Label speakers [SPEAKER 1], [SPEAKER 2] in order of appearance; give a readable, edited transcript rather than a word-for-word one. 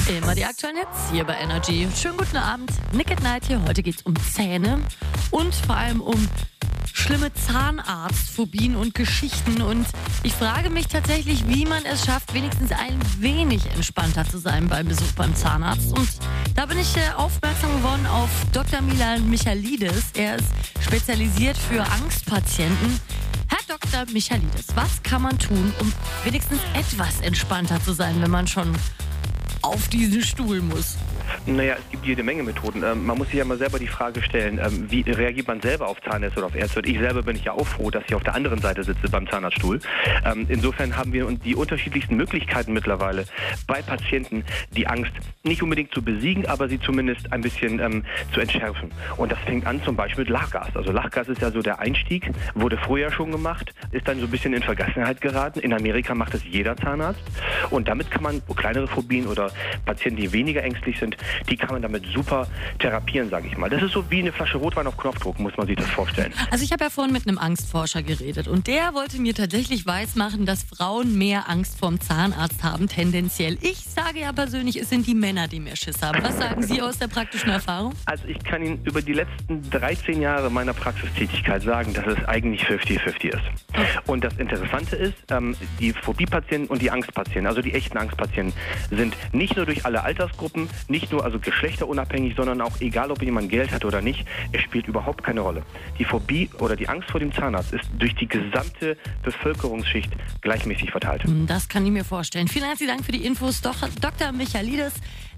[SPEAKER 1] Immer die aktuellen Hits hier bei Energy. Schönen guten Abend. Nick at Night hier. Heute geht's um Zähne und vor allem um schlimme Zahnarztphobien und Geschichten. Und ich frage mich tatsächlich, wie man es schafft, wenigstens ein wenig entspannter zu sein beim Besuch beim Zahnarzt. Und da bin ich aufmerksam geworden auf Dr. Milan Michalidis. Er ist spezialisiert für Angstpatienten. Herr Dr. Michalidis, was kann man tun, um wenigstens etwas entspannter zu sein, wenn man schon auf diesen Stuhl muss?
[SPEAKER 2] Naja, es gibt jede Menge Methoden. Man muss sich ja mal selber die Frage stellen, wie reagiert man selber auf Zahnärzte oder auf Ärzte? Und ich selber bin ja auch froh, dass ich auf der anderen Seite sitze beim Zahnarztstuhl. Insofern haben wir die unterschiedlichsten Möglichkeiten mittlerweile bei Patienten, die Angst nicht unbedingt zu besiegen, aber sie zumindest ein bisschen zu entschärfen. Und das fängt an zum Beispiel mit Lachgas. Also Lachgas ist ja so der Einstieg, wurde früher schon gemacht, ist dann so ein bisschen in Vergessenheit geraten. In Amerika macht es jeder Zahnarzt. Und damit kann man kleinere Phobien oder Patienten, die weniger ängstlich sind, die kann man damit super therapieren, sage ich mal. Das ist so wie eine Flasche Rotwein auf Knopfdruck, muss man sich das vorstellen.
[SPEAKER 1] Also ich habe ja vorhin mit einem Angstforscher geredet und der wollte mir tatsächlich weismachen, dass Frauen mehr Angst vorm Zahnarzt haben, tendenziell. Ich sage ja persönlich, es sind die Männer, die mehr Schiss haben. Was sagen Sie aus der praktischen Erfahrung?
[SPEAKER 2] Also ich kann Ihnen über die letzten 13 Jahre meiner Praxistätigkeit sagen, dass es eigentlich 50-50 ist. Und das Interessante ist, die Phobie-Patienten und die Angstpatienten, also die echten Angstpatienten, sind nicht nur durch alle Altersgruppen, nicht nur also geschlechterunabhängig, sondern auch egal, ob jemand Geld hat oder nicht, es spielt überhaupt keine Rolle. Die Phobie oder die Angst vor dem Zahnarzt ist durch die gesamte Bevölkerungsschicht gleichmäßig verteilt.
[SPEAKER 1] Das kann ich mir vorstellen. Vielen herzlichen Dank für die Infos, Dr. Michalidis.